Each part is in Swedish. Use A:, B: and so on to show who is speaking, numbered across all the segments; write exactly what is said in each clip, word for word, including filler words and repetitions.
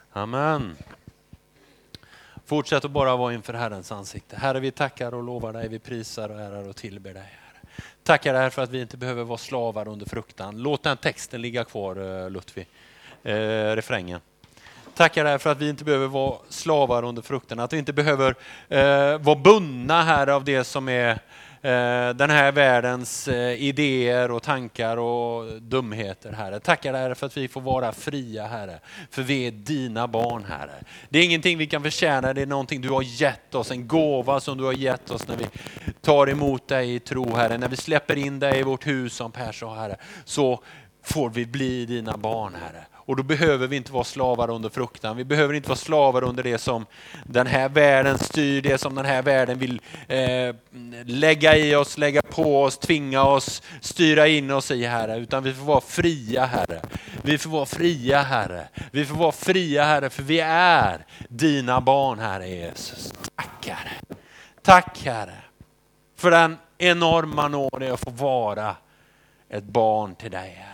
A: Amen. Fortsätt att bara vara inför Herrens ansikte. Herre, vi tackar och lovar dig, vi prisar och ärar och tillber dig. Herre. Tackar dig för att vi inte behöver vara slavar under fruktan. Låt den texten ligga kvar, Lutfi. Eh, refrängen. Tackar dig för att vi inte behöver vara slavar under fruktan. Att vi inte behöver eh, vara bundna här av det som är eh, den här världens eh, idéer och tankar och dumheter, Herre. Tackar dig för att vi får vara fria, Herre. För vi är dina barn, Herre. Det är ingenting vi kan förtjäna. Det är någonting du har gett oss. En gåva som du har gett oss när vi tar emot dig i tro, Herre. När vi släpper in dig i vårt hus som Per sa, Herre. Så får vi bli dina barn, Herre. Och då behöver vi inte vara slavar under fruktan. Vi behöver inte vara slavar under det som den här världen styr, det som den här världen vill eh, lägga i oss, lägga på oss, tvinga oss, styra in oss i, Herre. Utan vi får vara fria, Herre. Vi får vara fria, Herre. Vi får vara fria, Herre, för vi är dina barn, Herre Jesus. Tack, Herre. Tack, Herre, för den enorma nåden att få vara ett barn till dig, Herre.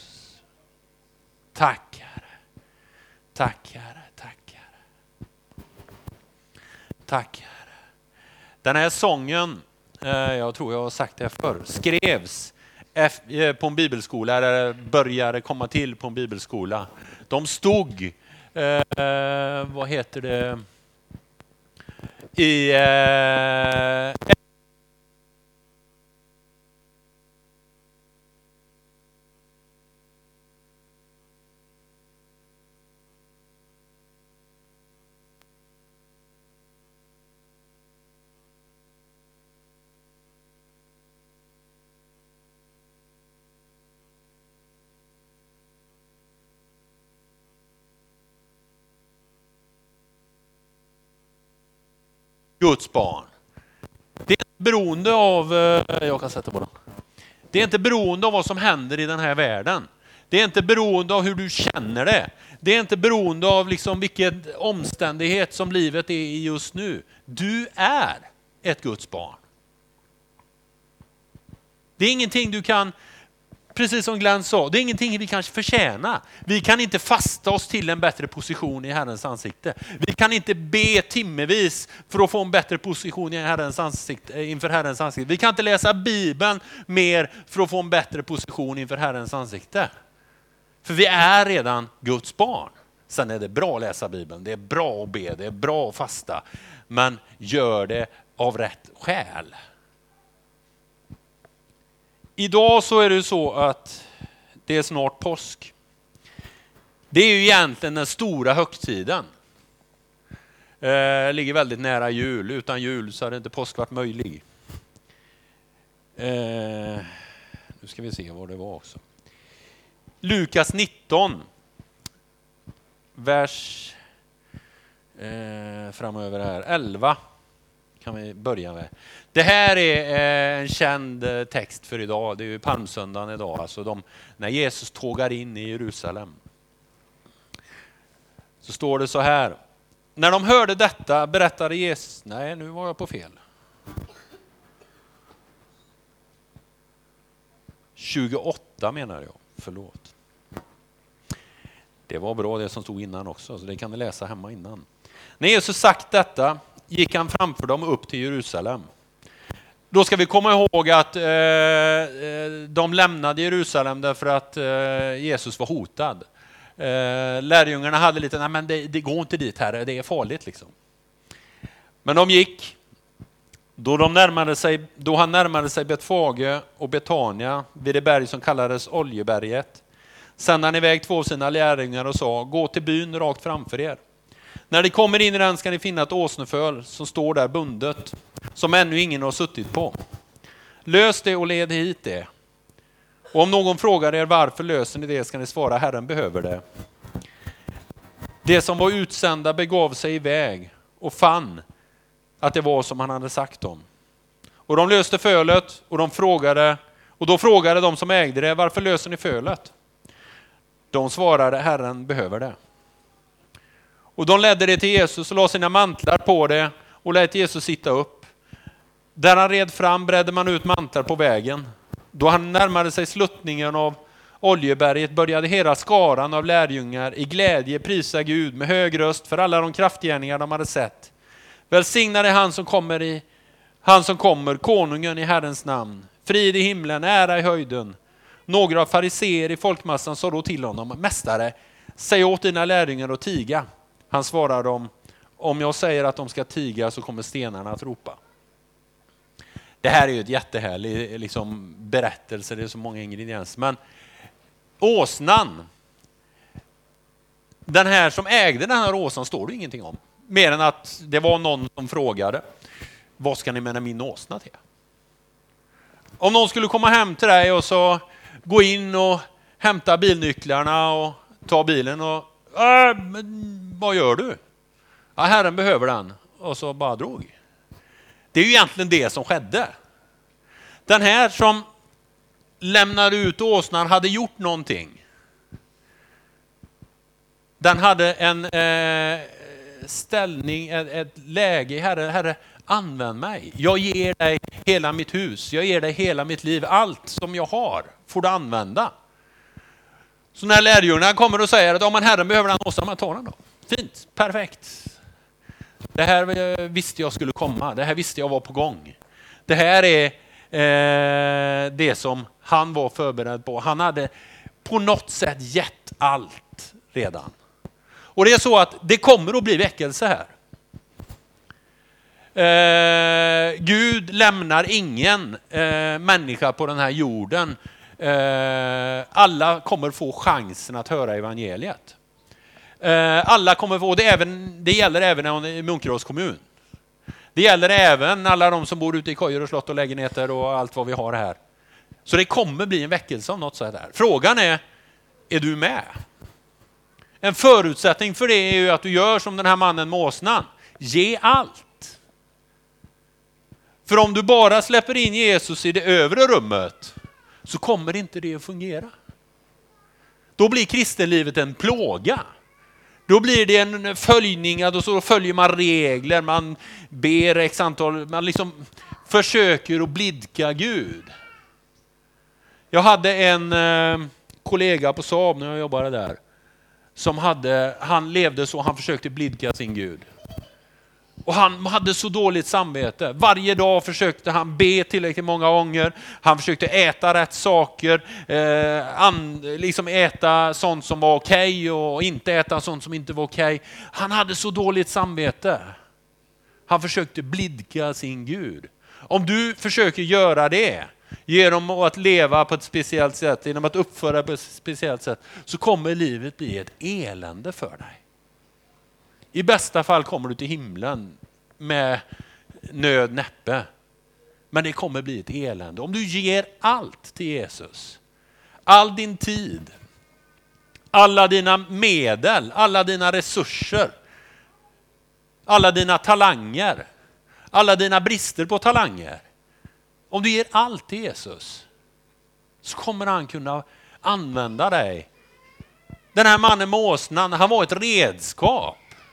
A: Tack, Herre. Tack, Herre. Tack, Herre. Tack, Herre. Den här sången, jag tror jag har sagt det förr, skrevs på en bibelskola, eller började komma till på en bibelskola. De stod, eh, vad heter det, i eh, Guds barn. Det är inte beroende av, jag kan sätta på dem. Det är inte beroende av vad som händer i den här världen. Det är inte beroende av hur du känner det. Det är inte beroende av liksom vilken omständighet som livet är i just nu. Du är ett Guds barn. Det är ingenting du kan, precis som Glenn sa, det är ingenting vi kanske förtjäna. Vi kan inte fasta oss till en bättre position i Herrens ansikte. Vi kan inte be timmevis för att få en bättre position i Herrens ansikte, inför Herrens ansikte. Vi kan inte läsa Bibeln mer för att få en bättre position inför Herrens ansikte. För vi är redan Guds barn. Sen är det bra att läsa Bibeln, det är bra att be, det är bra att fasta. Men gör det av rätt skäl. Idag så är det så att det är snart påsk. Det är ju egentligen den stora högtiden. Eh, ligger väldigt nära jul. Utan jul så hade inte påsk varit möjlig. Eh, nu ska vi se vad det var också. Lukas nitton. Vers eh, framöver här. elva. Kan vi börja med. Det här är en känd text för idag. Det är ju palmsöndagen idag. Alltså de, när Jesus tågar in i Jerusalem. Så står det så här. När de hörde detta berättade Jesus. Nej, nu var jag på fel. tjugoåtta menar jag. Förlåt. Det var bra det som stod innan också. Så det kan ni läsa hemma innan. När Jesus sagt detta gick han framför dem upp till Jerusalem. Då ska vi komma ihåg att eh, de lämnade Jerusalem därför att eh, Jesus var hotad. Eh, lärjungarna hade lite, nej men det, det går inte dit här, det är farligt liksom. Men de gick. Då, de närmade sig, då han närmade sig Betfage och Betania vid det berg som kallades Oljeberget, sände han iväg två av sina lärjungar och sa, gå till byn rakt framför er. När de kommer in i den ska ni finna ett åsneföl som står där bundet, som ännu ingen har suttit på. Lös det och led hit det. Och om någon frågar er varför löser ni det ska ni svara, Herren behöver det. Det som var utsända begav sig iväg och fann att det var som han hade sagt dem. Och de löste fölet och de frågade, och då frågade de som ägde det, varför löser ni fölet? De svarade, Herren behöver det. Och de ledde det till Jesus och la sina mantlar på det och lät Jesus sitta upp. Där han red fram bredde man ut mantlar på vägen. Då han närmade sig sluttningen av, Oljeberget började hela skaran av lärjungar i glädje prisa Gud med hög röst för alla de kraftgärningar de hade sett. Välsignade han som kommer i han som kommer, konungen i Herrens namn. Frid i himlen, ära i höjden. Några fariseer i folkmassan sa då till honom: Mästare, säg åt dina lärjungar att tiga. Han svarar dem: om jag säger att de ska tiga så kommer stenarna att ropa. Det här är ju ett jättehärlig liksom, berättelse, det är så många ingredienser. Men åsnan, den här som ägde den här åsnan, står det ingenting om. Mer än att det var någon som frågade: vad ska ni med min åsna till? Om någon skulle komma hem till dig och så gå in och hämta bilnycklarna och ta bilen och äh, men vad gör du? Ja, Herren behöver den. Och så bara drog. Det är ju egentligen det som skedde. Den här som lämnade ut åsnan hade gjort någonting. Den hade en eh, ställning, ett, ett läge. Herre, herre, använd mig. Jag ger dig hela mitt hus. Jag ger dig hela mitt liv. Allt som jag har får du använda. Så när lärjungarna kommer och säger att om en Herren behöver den åsnan, man tar den då. Fint, perfekt. Det här visste jag skulle komma. Det här visste jag var på gång. Det här är eh, det som han var förberedd på. Han hade på något sätt gett allt redan. Och det är så att det kommer att bli väckelse här. Eh, Gud lämnar ingen eh, människa på den här jorden. Eh, alla kommer få chansen att höra evangeliet. Eh, alla kommer få, det, även, det gäller även i Munkerås kommun. Det gäller även alla de som bor ute i kojor och slott och lägenheter och allt vad vi har här. Så det kommer bli en väckelse av något så här. Frågan är, är du med? En förutsättning för det är ju att du gör som den här mannen med åsnan. Ge allt. För om du bara släpper in Jesus i det övre rummet så kommer inte det att fungera. Då blir kristenlivet en plåga. Då blir det en följning, och så följer man regler, man ber x antal, man liksom försöker att blidka Gud. Jag hade en eh, kollega på Saab när jag jobbade där, som hade, han levde så, han försökte blidka sin Gud. Och han hade så dåligt samvete. Varje dag försökte han be tillräckligt många gånger. Han försökte äta rätt saker. Eh, an, liksom äta sånt som var okej och inte äta sånt som inte var okej. Han hade så dåligt samvete. Han försökte blidka sin Gud. Om du försöker göra det genom att leva på ett speciellt sätt, genom att uppföra på ett speciellt sätt, så kommer livet bli ett elände för dig. I bästa fall kommer du till himlen med nöd näppe. Men det kommer bli ett elände. Om du ger allt till Jesus, all din tid, alla dina medel, alla dina resurser, alla dina talanger, alla dina brister på talanger. Om du ger allt till Jesus så kommer han kunna använda dig. Den här mannen med åsnan, han var ett redskap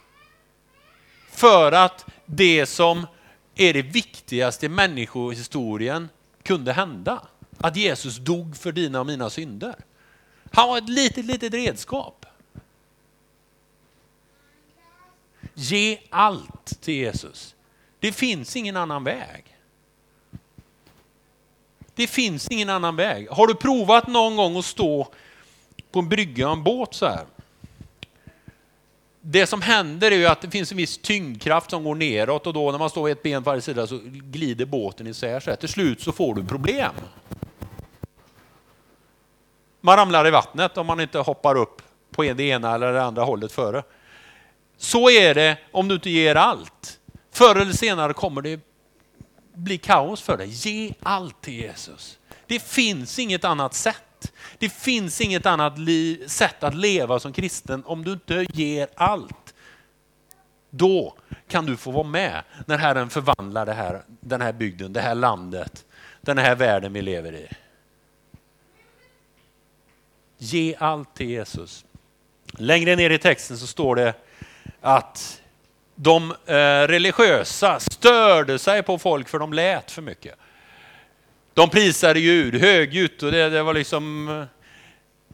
A: för att det som är det viktigaste i människohistorien kunde hända. Att Jesus dog för dina och mina synder. Han var ett litet, litet redskap. Ge allt till Jesus. Det finns ingen annan väg. Det finns ingen annan väg. Har du provat någon gång att stå på en brygga och en båt så här? Det som händer är ju att det finns en viss tyngdkraft som går neråt, och då när man står ett ben på varje sida så glider båten isär sig. Till slut så får du problem. Man ramlar i vattnet om man inte hoppar upp på det ena eller det andra hållet före. Så är det om du inte ger allt. Förr eller senare kommer det bli kaos för dig. Ge allt till Jesus. Det finns inget annat sätt. Det finns inget annat li- sätt att leva som kristen om du inte ger allt. Då kan du få vara med när Herren förvandlar det här, den här bygden, det här landet, den här världen vi lever i. Ge allt till Jesus. Längre ner i texten så står det att de eh, religiösa störde sig på folk för de lät för mycket. De prisade Gud högljutt, och det, det var liksom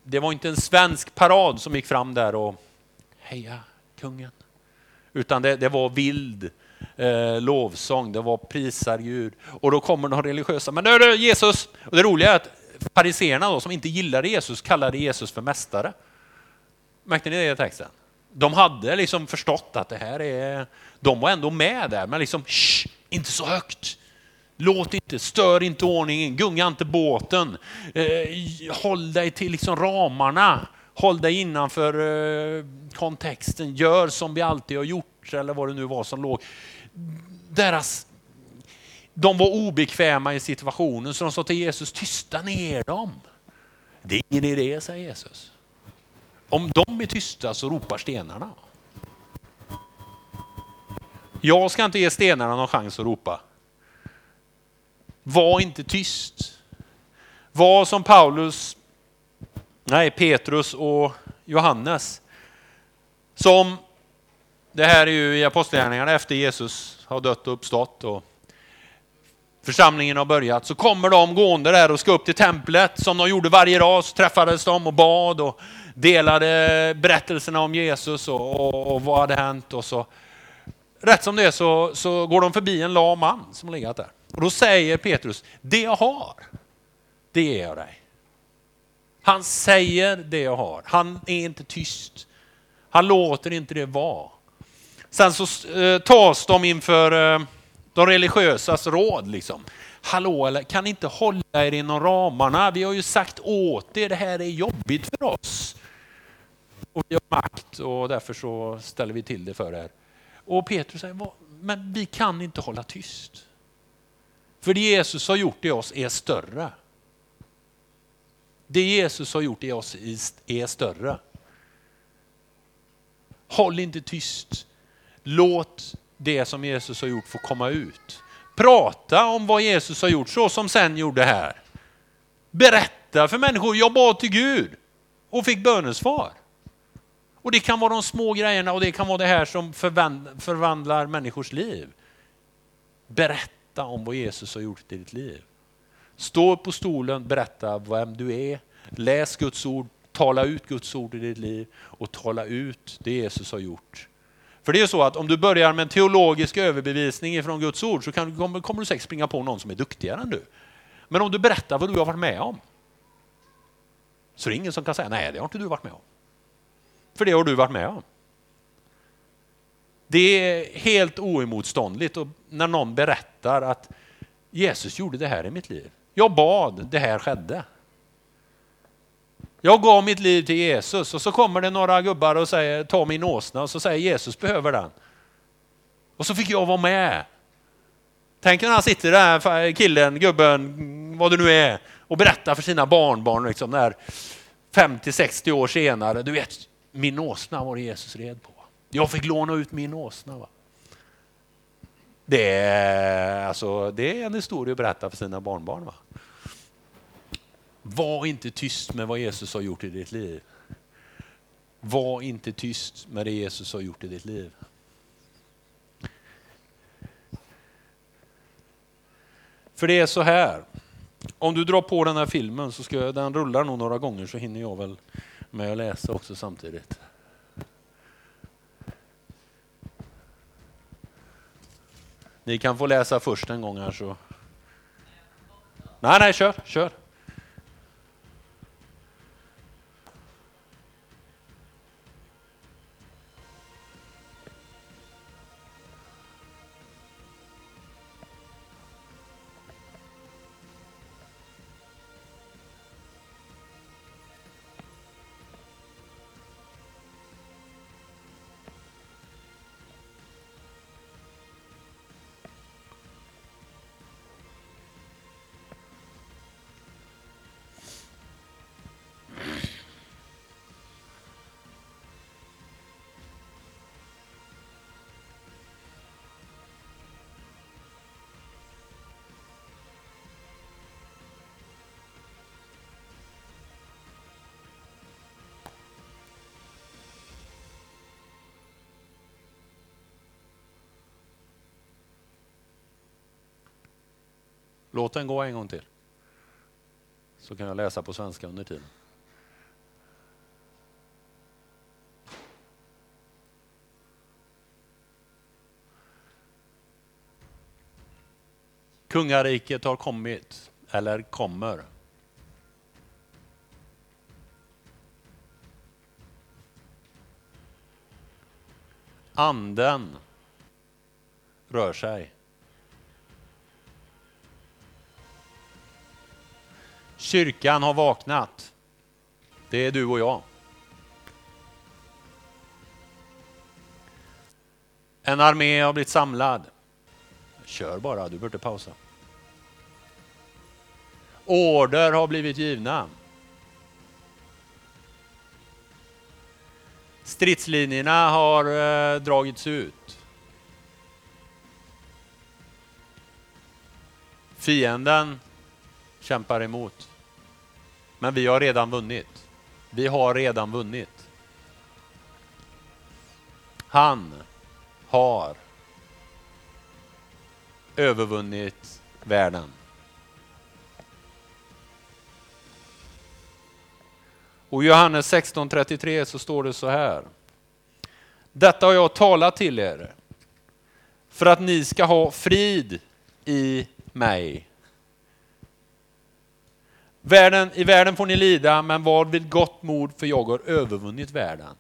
A: det var inte en svensk parad som gick fram där och heja kungen. Utan det, det var vild eh, lovsång, det var prisar Gud. Och då kommer de religiösa, men nu är det Jesus. Och det roliga är att fariseerna då, som inte gillade Jesus kallade Jesus för mästare. Märkte ni det i texten? De hade liksom förstått att det här är, de var ändå med där, men liksom, shh, inte så högt. Låt inte, stör inte ordningen, gunga inte båten. Eh, håll dig till liksom ramarna. Håll dig innanför eh, kontexten. Gör som vi alltid har gjort, eller vad det nu var som låg. Deras, de var obekväma i situationen, så de sa till Jesus, tysta ner dem. Det är ingen idé, säger Jesus. Om de är tysta så ropar stenarna. Jag ska inte ge stenarna någon chans att ropa. Var inte tyst. Var som Paulus, nej Petrus och Johannes. Som, det här är ju i apostlagärningarna efter Jesus har dött och uppstått och församlingen har börjat, så kommer de gående där och ska upp till templet som de gjorde varje dag. Så träffades de och bad och delade berättelserna om Jesus och, och, och vad hade hänt. Och så rätt som det är så, så går de förbi en lam man som har legat där. Och då säger Petrus, det jag har, det ger jag dig. Han säger det jag har. Han är inte tyst. Han låter inte det vara. Sen så eh, tas de inför eh, de religiösas råd liksom. Hallå, eller kan ni inte hålla er inom ramarna? Vi har ju sagt åt er, det här är jobbigt för oss. Och vi har makt och därför så ställer vi till det för er. Och Petrus säger, men vi kan inte hålla tyst. För det Jesus har gjort i oss är större. Det Jesus har gjort i oss är större. Håll inte tyst. Låt det som Jesus har gjort få komma ut. Prata om vad Jesus har gjort, så som sen gjorde här. Berätta för människor, jag bad till Gud och fick bönesvar. Och det kan vara de små grejerna och det kan vara det här som förvandlar människors liv. Berätta om vad Jesus har gjort i ditt liv. Stå på stolen, berätta vem du är. Läs Guds ord, tala ut Guds ord i ditt liv och tala ut det Jesus har gjort. För det är så att om du börjar med en teologisk överbevisning från Guds ord så kan, kommer, kommer du säkert springa på någon som är duktigare än du. Men om du berättar vad du har varit med om, så är det ingen som kan säga, nej det har inte du varit med om. För det har du varit med om. Det är helt oemotståndligt och när någon berättar att Jesus gjorde det här i mitt liv. Jag bad, det här skedde. Jag gav mitt liv till Jesus och så kommer det några gubbar och säger, ta min åsna, och så säger Jesus behöver den. Och så fick jag vara med. Tänk när han sitter där, killen, gubben, vad det nu är, och berättar för sina barnbarn liksom, när femtio sextio år senare, du vet, min åsna var Jesus red på. Jag fick låna ut min åsna. Va? Det är, alltså, det är en historia att berätta för sina barnbarn. Va? Var inte tyst med vad Jesus har gjort i ditt liv. Var inte tyst med det Jesus har gjort i ditt liv. För det är så här. Om du drar på den här filmen så ska jag, den rullar nog några gånger så hinner jag väl med att läsa också samtidigt. Ni kan få läsa först en gång här så. Nej, nej, kör, kör. Låt den gå en gång till. Så kan jag läsa på svenska under tiden. Kungariket har kommit, eller kommer. Anden rör sig. Kyrkan har vaknat. Det är du och jag. En armé har blivit samlad. Kör bara, du borde pausa. Order har blivit givna. Stridslinjerna har eh, dragits ut. Fienden kämpar emot. Men vi har redan vunnit. Vi har redan vunnit. Han har övervunnit världen. Och i Johannes sexton trettiotre så står det så här. Detta har jag talat till er för att ni ska ha frid i mig. Världen, i världen får ni lida, men var vid gott mod, för jag har övervunnit världen.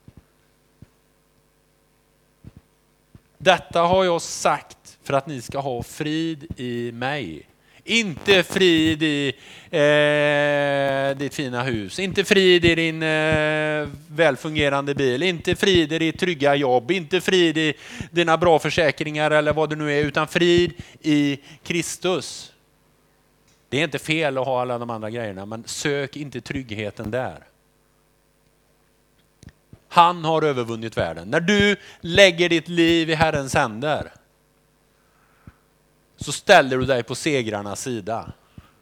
A: Detta har jag sagt för att ni ska ha frid i mig. Inte frid i eh, ditt fina hus. Inte frid i din eh, välfungerande bil. Inte frid i ditt trygga jobb. Inte frid i dina bra försäkringar eller vad det nu är. Utan frid i Kristus. Det är inte fel att ha alla de andra grejerna. Men sök inte tryggheten där. Han har övervunnit världen. När du lägger ditt liv i Herrens händer, så ställer du dig på segrarnas sida.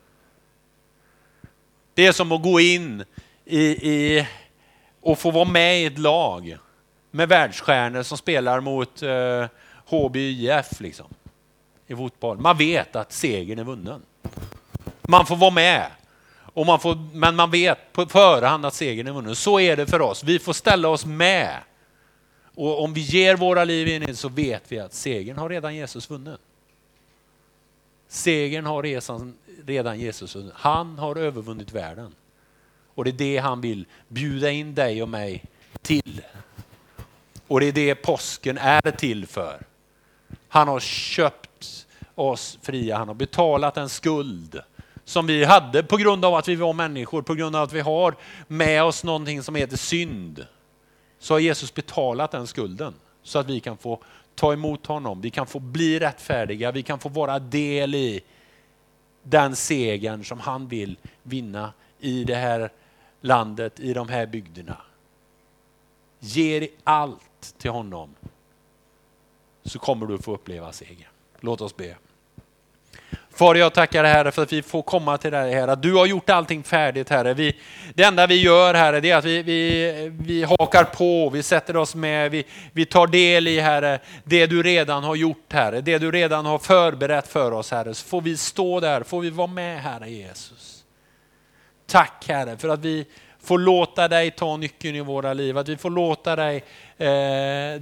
A: Det är som att gå in i, i och få vara med i ett lag med världsstjärnor som spelar mot eh, H B I F liksom, i fotboll. Man vet att segern är vunnen. Man får vara med. Och man får, men man vet på förhand att segern är vunnen. Så är det för oss. Vi får ställa oss med. Och om vi ger våra liv in i, så vet vi att segern har redan Jesus vunnit. Segern har resan, redan Jesus vunnit. Han har övervunnit världen. Och det är det han vill bjuda in dig och mig till. Och det är det påsken är till för. Han har köpt oss fria. Han har betalat en skuld som vi hade på grund av att vi var människor. På grund av att vi har med oss någonting som heter synd. Så har Jesus betalat den skulden. Så att vi kan få ta emot honom. Vi kan få bli rättfärdiga. Vi kan få vara del i den segern som han vill vinna i det här landet, i de här bygderna. Ge allt till honom, så kommer du få uppleva seger. Låt oss be. Far, jag tackar Herre för att vi får komma till dig, Herre. Du har gjort allting färdigt, Herre. Vi, det enda vi gör, Herre, det är att vi, vi, vi hakar på, vi sätter oss med, vi, vi tar del i, Herre, det du redan har gjort, Herre. Det du redan har förberett för oss, Herre. Så får vi stå där, får vi vara med, Herre Jesus. Tack, Herre, för att vi får låta dig ta nyckeln i våra liv. Att vi får låta dig eh,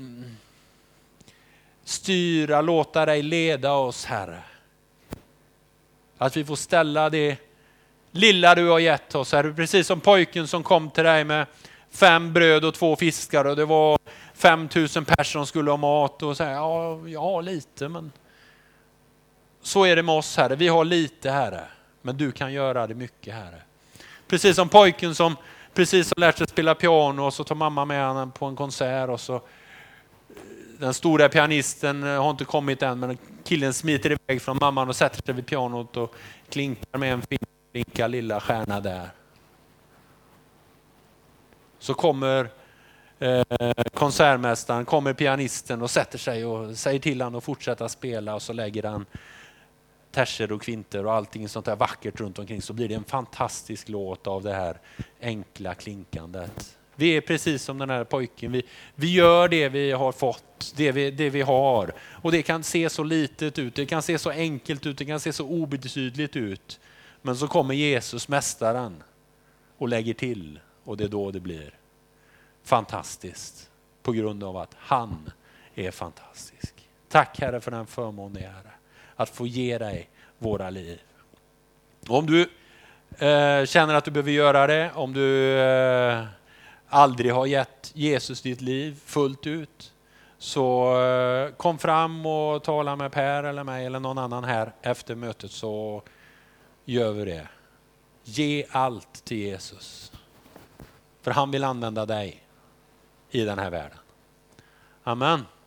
A: styra, låta dig leda oss, Herre. Att vi får ställa det lilla du har gett oss, Herre. Precis som pojken som kom till dig med fem bröd och två fiskar. Och det var fem tusen personer som skulle ha mat. Och säga, ja, jag har lite, men så är det med oss, Herre. Vi har lite, Herre. Men du kan göra det mycket, Herre. Precis som pojken som precis har lärt sig spela piano, och så tar mamma med honom på en konsert, och så den stora pianisten har inte kommit än, men killen smiter iväg från mamman och sätter sig vid pianot och klinkar med en fin klinka lilla stjärna där. Så kommer eh, konsertmästaren, kommer pianisten och sätter sig och säger till han att fortsätta spela, och så lägger han terser och kvinter och allting sånt där vackert runt omkring, så blir det en fantastisk låt av det här enkla klinkandet. Vi är precis som den här pojken. Vi, vi gör det vi har fått, det vi, det vi har. Och det kan se så litet ut, det kan se så enkelt ut, det kan se så obetydligt ut. Men så kommer Jesus, mästaren, och lägger till. Och det är då det blir fantastiskt. På grund av att han är fantastisk. Tack, Herre, för den förmån det är, Herre. att få ge dig våra liv. Om du eh, känner att du behöver göra det, om du eh, aldrig har gett Jesus ditt liv fullt ut, så eh, kom fram och tala med Per eller mig eller någon annan här efter mötet, så gör vi det. Ge allt till Jesus. För han vill använda dig i den här världen. Amen.